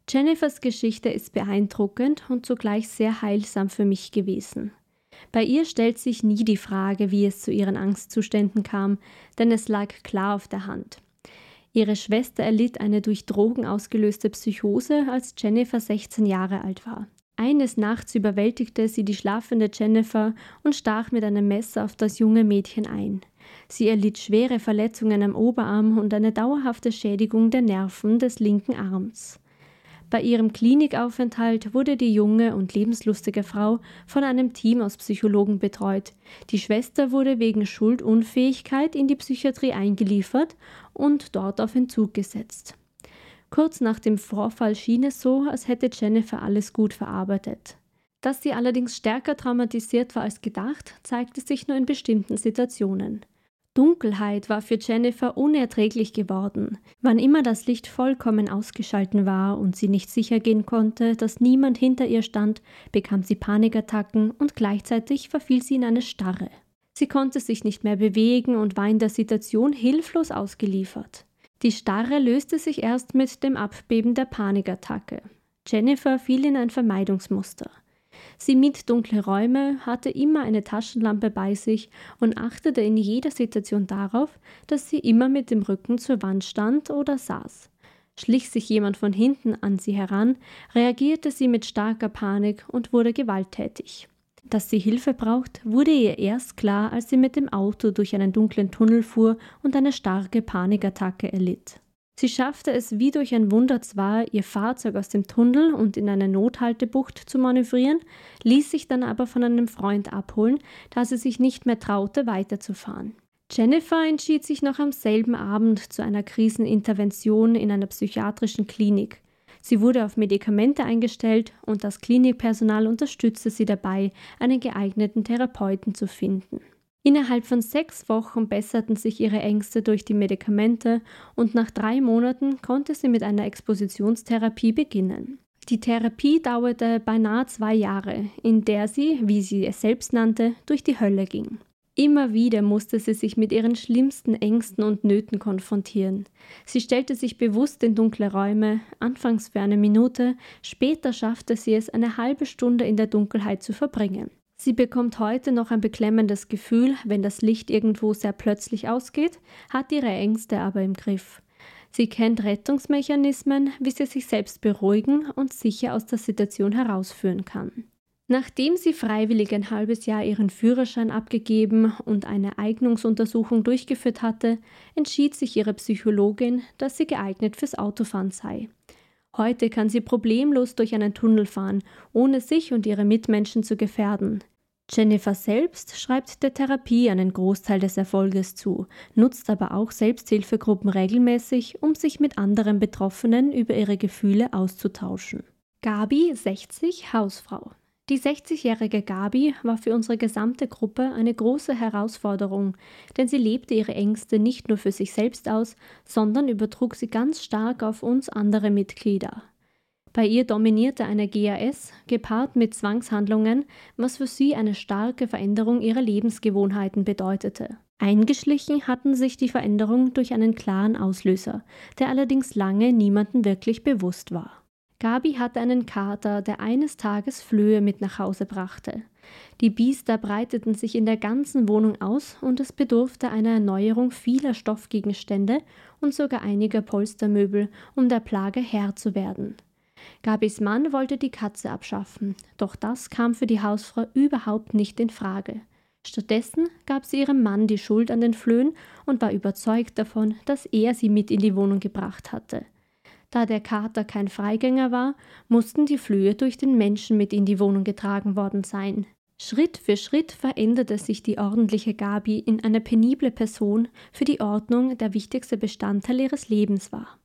Jennifers Geschichte ist beeindruckend und zugleich sehr heilsam für mich gewesen. Bei ihr stellt sich nie die Frage, wie es zu ihren Angstzuständen kam, denn es lag klar auf der Hand. Ihre Schwester erlitt eine durch Drogen ausgelöste Psychose, als Jennifer 16 Jahre alt war. Eines Nachts überwältigte sie die schlafende Jennifer und stach mit einem Messer auf das junge Mädchen ein. Sie erlitt schwere Verletzungen am Oberarm und eine dauerhafte Schädigung der Nerven des linken Arms. Bei ihrem Klinikaufenthalt wurde die junge und lebenslustige Frau von einem Team aus Psychologen betreut. Die Schwester wurde wegen Schuldunfähigkeit in die Psychiatrie eingeliefert und dort auf Entzug gesetzt. Kurz nach dem Vorfall schien es so, als hätte Jennifer alles gut verarbeitet. Dass sie allerdings stärker traumatisiert war als gedacht, zeigte sich nur in bestimmten Situationen. Dunkelheit war für Jennifer unerträglich geworden. Wann immer das Licht vollkommen ausgeschaltet war und sie nicht sicher gehen konnte, dass niemand hinter ihr stand, bekam sie Panikattacken und gleichzeitig verfiel sie in eine Starre. Sie konnte sich nicht mehr bewegen und war in der Situation hilflos ausgeliefert. Die Starre löste sich erst mit dem Abbeben der Panikattacke. Jennifer fiel in ein Vermeidungsmuster. Sie mied dunkle Räume, hatte immer eine Taschenlampe bei sich und achtete in jeder Situation darauf, dass sie immer mit dem Rücken zur Wand stand oder saß. Schlich sich jemand von hinten an sie heran, reagierte sie mit starker Panik und wurde gewalttätig. Dass sie Hilfe braucht, wurde ihr erst klar, als sie mit dem Auto durch einen dunklen Tunnel fuhr und eine starke Panikattacke erlitt. Sie schaffte es wie durch ein Wunder zwar, ihr Fahrzeug aus dem Tunnel und in eine Nothaltebucht zu manövrieren, ließ sich dann aber von einem Freund abholen, da sie sich nicht mehr traute, weiterzufahren. Jennifer entschied sich noch am selben Abend zu einer Krisenintervention in einer psychiatrischen Klinik. Sie wurde auf Medikamente eingestellt und das Klinikpersonal unterstützte sie dabei, einen geeigneten Therapeuten zu finden. Innerhalb von 6 Wochen besserten sich ihre Ängste durch die Medikamente und nach 3 Monaten konnte sie mit einer Expositionstherapie beginnen. Die Therapie dauerte beinahe 2 Jahre, in der sie, wie sie es selbst nannte, durch die Hölle ging. Immer wieder musste sie sich mit ihren schlimmsten Ängsten und Nöten konfrontieren. Sie stellte sich bewusst in dunkle Räume, anfangs für eine Minute, später schaffte sie es, eine halbe Stunde in der Dunkelheit zu verbringen. Sie bekommt heute noch ein beklemmendes Gefühl, wenn das Licht irgendwo sehr plötzlich ausgeht, hat ihre Ängste aber im Griff. Sie kennt Rettungsmechanismen, wie sie sich selbst beruhigen und sicher aus der Situation herausführen kann. Nachdem sie freiwillig ein halbes Jahr ihren Führerschein abgegeben und eine Eignungsuntersuchung durchgeführt hatte, entschied sich ihre Psychologin, dass sie geeignet fürs Autofahren sei. Heute kann sie problemlos durch einen Tunnel fahren, ohne sich und ihre Mitmenschen zu gefährden. Jennifer selbst schreibt der Therapie einen Großteil des Erfolges zu, nutzt aber auch Selbsthilfegruppen regelmäßig, um sich mit anderen Betroffenen über ihre Gefühle auszutauschen. Gabi, 60, Hausfrau. Die 60-jährige Gabi war für unsere gesamte Gruppe eine große Herausforderung, denn sie lebte ihre Ängste nicht nur für sich selbst aus, sondern übertrug sie ganz stark auf uns andere Mitglieder. Bei ihr dominierte eine GAS, gepaart mit Zwangshandlungen, was für sie eine starke Veränderung ihrer Lebensgewohnheiten bedeutete. Eingeschlichen hatten sich die Veränderungen durch einen klaren Auslöser, der allerdings lange niemandem wirklich bewusst war. Gabi hatte einen Kater, der eines Tages Flöhe mit nach Hause brachte. Die Biester breiteten sich in der ganzen Wohnung aus und es bedurfte einer Erneuerung vieler Stoffgegenstände und sogar einiger Polstermöbel, um der Plage Herr zu werden. Gabis Mann wollte die Katze abschaffen, doch das kam für die Hausfrau überhaupt nicht in Frage. Stattdessen gab sie ihrem Mann die Schuld an den Flöhen und war überzeugt davon, dass er sie mit in die Wohnung gebracht hatte. Da der Kater kein Freigänger war, mussten die Flöhe durch den Menschen mit in die Wohnung getragen worden sein. Schritt für Schritt veränderte sich die ordentliche Gabi in eine penible Person, für die Ordnung der wichtigste Bestandteil ihres Lebens war.